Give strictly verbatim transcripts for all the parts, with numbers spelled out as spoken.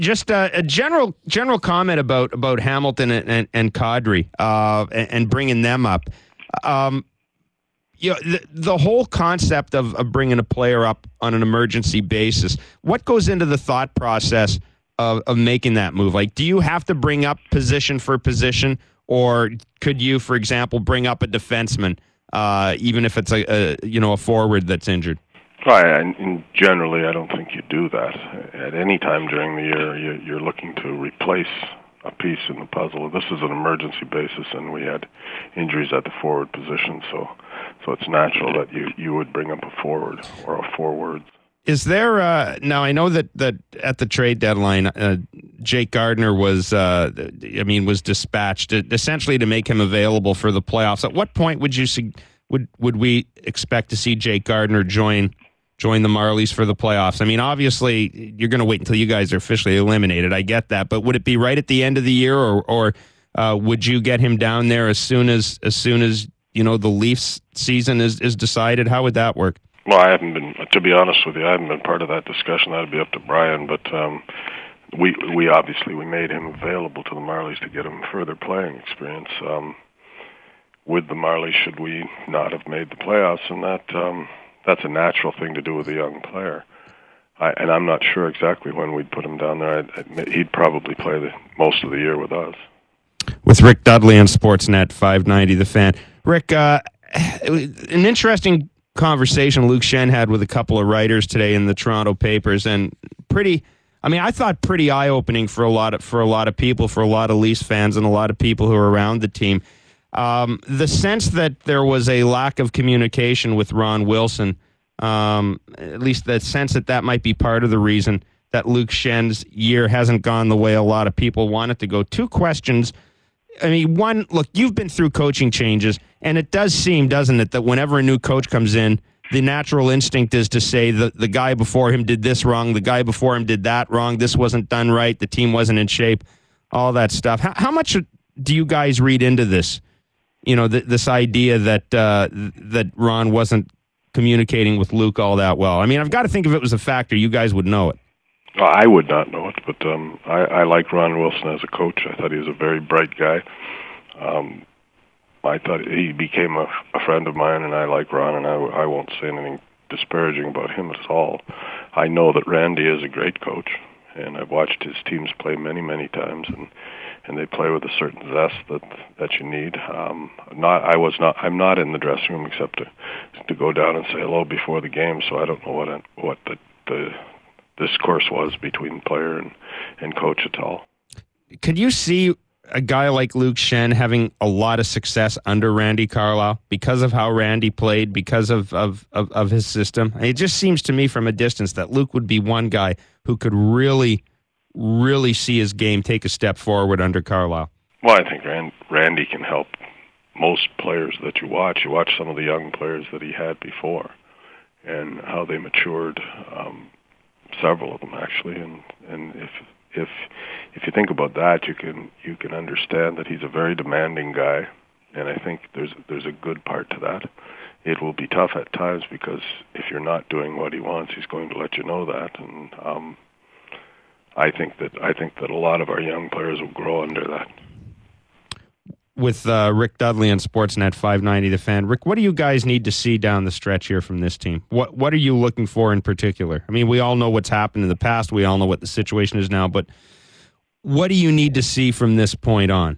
Just uh, a general general comment about about Hamilton and and, and Kadri uh, and, and bringing them up. Um, you know, the, the whole concept of, of bringing a player up on an emergency basis. What goes into the thought process of, of making that move? Like, do you have to bring up position for position, or could you, for example, bring up a defenseman, uh, even if it's a, a you know a forward that's injured? Right, and generally, I don't think you do that. At any time during the year, you're looking to replace a piece in the puzzle. This is an emergency basis, and we had injuries at the forward position, so so it's natural that you, you would bring up a forward or a forwards. Is there, uh, now I know that, that at the trade deadline, uh, Jake Gardiner was, uh, I mean, was dispatched essentially to make him available for the playoffs. At what point would you, would, would we expect to see Jake Gardiner join join the Marlies for the playoffs? I mean, obviously, you're going to wait until you guys are officially eliminated. I get that. But would it be right at the end of the year, or or uh, would you get him down there as soon as, as soon as, you know, the Leafs season is, is decided? How would that work? Well, I haven't been, to be honest with you, I haven't been part of that discussion. That would be up to Brian. But um, we we obviously, we made him available to the Marlies to get him further playing experience. Um, with the Marlies, should we not have made the playoffs, and that... Um, That's a natural thing to do with a young player. I, and I'm not sure exactly when we'd put him down there. I'd, I'd, he'd probably play the, most of the year with us. With Rick Dudley on Sportsnet five ninety The Fan. Rick, uh, an interesting conversation Luke Shen had with a couple of writers today in the Toronto papers, and pretty, I mean, I thought pretty eye-opening for a lot of, for a lot of people, for a lot of Leafs fans and a lot of people who are around the team. Um, the sense that there was a lack of communication with Ron Wilson, um, at least the sense that that might be part of the reason that Luke Shen's year hasn't gone the way a lot of people want it to go. Two questions. I mean, one, look, you've been through coaching changes, and it does seem, doesn't it, that whenever a new coach comes in, the natural instinct is to say the, the guy before him did this wrong, the guy before him did that wrong, this wasn't done right, the team wasn't in shape, all that stuff. How, how much do you guys read into this? You know, th- this idea that uh, that Ron wasn't communicating with Luke all that well. I mean, I've got to think if it was a factor, you guys would know it. Well, I would not know it, but um, I, I like Ron Wilson as a coach. I thought he was a very bright guy. Um, I thought he became a, a friend of mine, and I like Ron, and I, I won't say anything disparaging about him at all. I know that Randy is a great coach, and I've watched his teams play many, many times, and and they play with a certain zest that that you need. Um, not, I was not. I'm not in the dressing room except to to go down and say hello before the game. So I don't know what it, what the, the discourse was between player and, and coach at all. Could you see a guy like Luke Shen having a lot of success under Randy Carlyle because of how Randy played, because of of, of, of his system? It just seems to me from a distance that Luke would be one guy who could really. really see his game take a step forward under Carlyle. Well, I think Rand, Randy can help most players that you watch. You watch some of the young players that he had before and how they matured, um, several of them actually. And, and if if if you think about that, you can you can understand that he's a very demanding guy, and I think there's there's a good part to that. It will be tough at times because if you're not doing what he wants, he's going to let you know that. And um, I think that I think that a lot of our young players will grow under that. With uh, Rick Dudley on Sportsnet five ninety The Fan. Rick, what do you guys need to see down the stretch here from this team? What What are you looking for in particular? I mean, we all know what's happened in the past. We all know what the situation is now. But what do you need to see from this point on?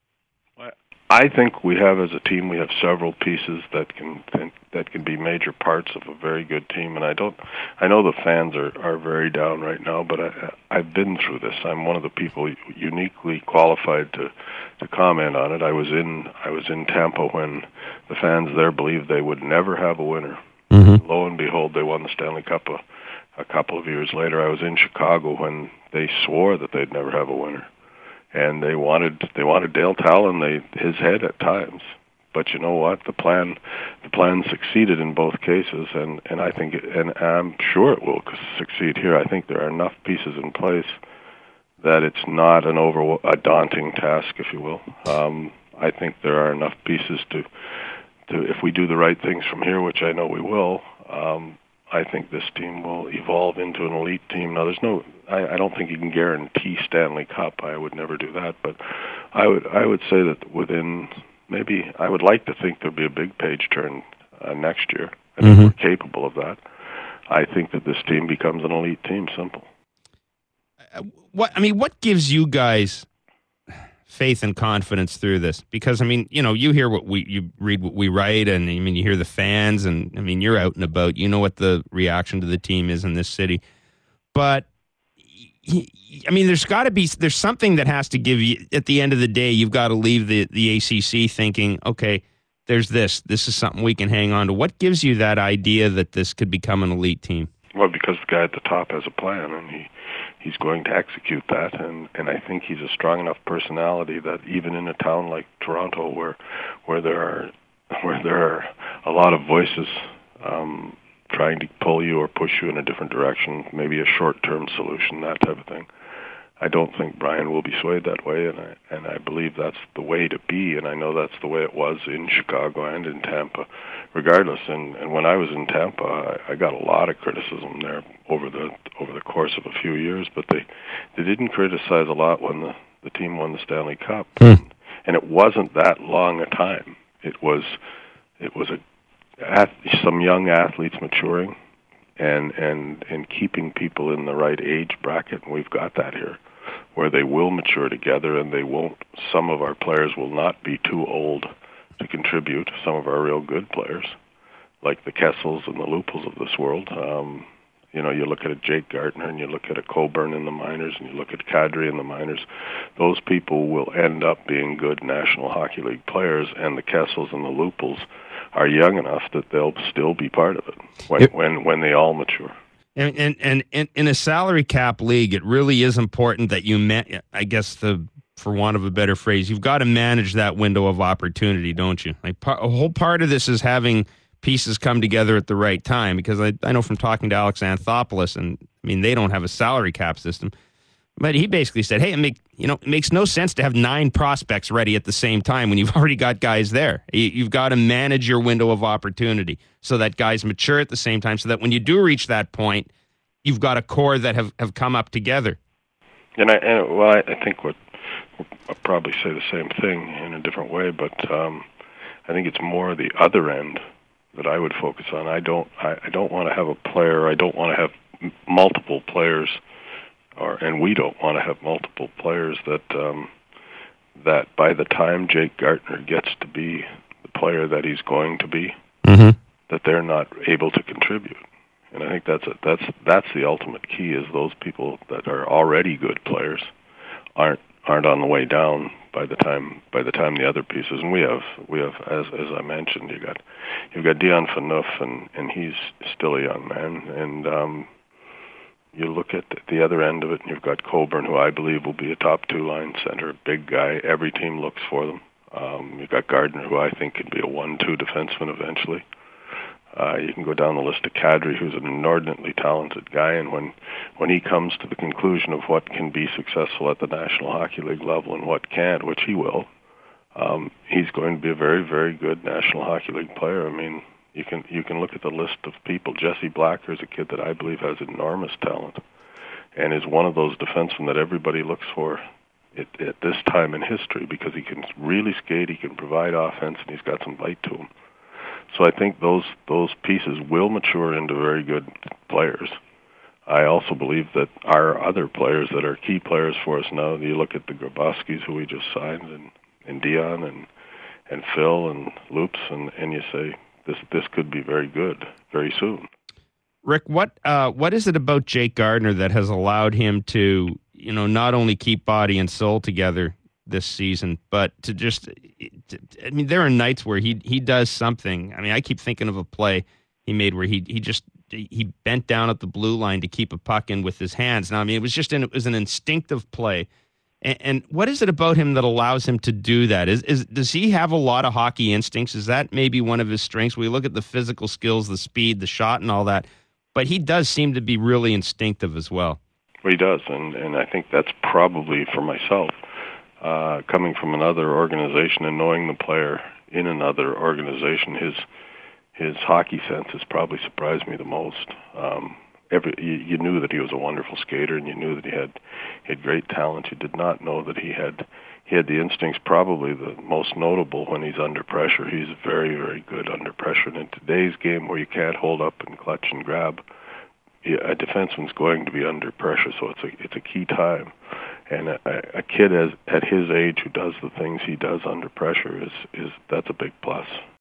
I think we have, as a team, we have several pieces that can that can be major parts of a very good team. And I don't, I know the fans are, are very down right now, but I, I've been through this. I'm one of the people uniquely qualified to, to comment on it. I was in I was in Tampa when the fans there believed they would never have a winner. Mm-hmm. Lo and behold, they won the Stanley Cup a, a couple of years later. I was in Chicago when they swore that they'd never have a winner. And they wanted they wanted Dale Talon they his head at times, but you know what? The plan the plan succeeded in both cases, and, and I think it, and I'm sure it will succeed here. I think there are enough pieces in place that it's not an over a daunting task, if you will. Um, I think there are enough pieces to to if we do the right things from here, which I know we will. Um, I think this team will evolve into an elite team. Now, there's no, I, I don't think you can guarantee Stanley Cup. I would never do that, but I would, I would say that within maybe, I would like to think there'll be a big page turn uh, next year. I think mm-hmm. we're capable of that. I think that this team becomes an elite team. Simple. Uh, what I mean, what gives you guys faith and confidence through this? Because I mean, you know, you hear what we, you read what we write, and I mean, you hear the fans, and I mean, you're out and about. You know what the reaction to the team is in this city, but I mean, there's got to be there's something that has to give you. At the end of the day, you've got to leave the the A C C thinking, okay, there's this. This is something we can hang on to. What gives you that idea that this could become an elite team? Well, because the guy at the top has a plan, and he he's going to execute that, and, and I think he's a strong enough personality that even in a town like Toronto, where where there are where there are a lot of voices um, trying to pull you or push you in a different direction, maybe a short-term solution, that type of thing, I don't think Brian will be swayed that way, and I and I believe that's the way to be, and I know that's the way it was in Chicago and in Tampa, regardless. And, and when I was in Tampa, I, I got a lot of criticism there over the over the course of a few years, but they they didn't criticize a lot when the, the team won the Stanley Cup, hmm. and it wasn't that long a time. It was it was a some young athletes maturing, and and and keeping people in the right age bracket, and we've got that here, where they will mature together, and they won't. Some of our players will not be too old to contribute. Some of our real good players, like the Kessels and the Lupels of this world. Um, you know, you look at a Jake Gardiner, and you look at a Coburn in the minors, and you look at Kadri in the minors. Those people will end up being good National Hockey League players, and the Kessels and the Lupels are young enough that they'll still be part of it when it, when, when they all mature. And, and and and in a salary cap league, it really is important that you, ma- I guess, the for want of a better phrase, you've got to manage that window of opportunity, don't you? Like par- a whole part of this is having pieces come together at the right time. Because I I know from talking to Alex Anthopoulos, and I mean they don't have a salary cap system, but he basically said, hey, it make you know it makes no sense to have nine prospects ready at the same time when you've already got guys there. You, you've got to manage your window of opportunity so that guys mature at the same time, so that when you do reach that point, you've got a core that have, have come up together. And I and well, I, I think what I'll probably say the same thing in a different way, but um, I think it's more the other end that I would focus on. I don't I, I don't want to have a player. I don't want to have m- multiple players. Or, and we don't want to have multiple players that um, that by the time Jake Gardiner gets to be the player that he's going to be, mm-hmm. that they're not able to contribute. And I think that's a, that's that's the ultimate key, is those people that are already good players aren't aren't on the way down by the time by the time the other pieces. And we have we have as as I mentioned, you got you've got Dion Phaneuf, and and he's still a young man, and um, you look at the other end of it, and you've got Coburn, who I believe will be a top two-line center, big guy. Every team looks for them. Um, you've got Gardiner, who I think could be a one-two defenseman eventually. Uh, you can go down the list of Kadri, who's an inordinately talented guy, and when when he comes to the conclusion of what can be successful at the National Hockey League level and what can't, which he will, um, he's going to be a very, very good National Hockey League player. I mean, You can you can look at the list of people. Jesse Blacker is a kid that I believe has enormous talent, and is one of those defensemen that everybody looks for at, at this time in history, because he can really skate, he can provide offense, and he's got some bite to him. So I think those those pieces will mature into very good players. I also believe that our other players that are key players for us now, you look at the Grabowskis, who we just signed, and, and Dion, and and Phil, and Loops, and, and you say, This this could be very good very soon. Rick, what uh, what is it about Jake Gardiner that has allowed him to, you know, not only keep body and soul together this season, but to just, to, I mean, there are nights where he he does something. I mean, I keep thinking of a play he made where he he just he bent down at the blue line to keep a puck in with his hands. Now, I mean, it was just an, it was an instinctive play. And, and what is it about him that allows him to do that? Is, is does he have a lot of hockey instincts? Is that maybe one of his strengths? We look at the physical skills, the speed, the shot, and all that, but he does seem to be really instinctive as well. Well, he does, and, and I think that's probably for myself, uh, coming from another organization and knowing the player in another organization, his his hockey sense has probably surprised me the most. Um, every you, you knew that he was a wonderful skater, and you knew that he had he had great talent. You did not know that he had he had the instincts. Probably the most notable when he's under pressure. He's very very good under pressure. And in today's game, where you can't hold up and clutch and grab, a defenseman's going to be under pressure. So it's a it's a key time. And a, a kid as at his age who does the things he does under pressure is is that's a big plus.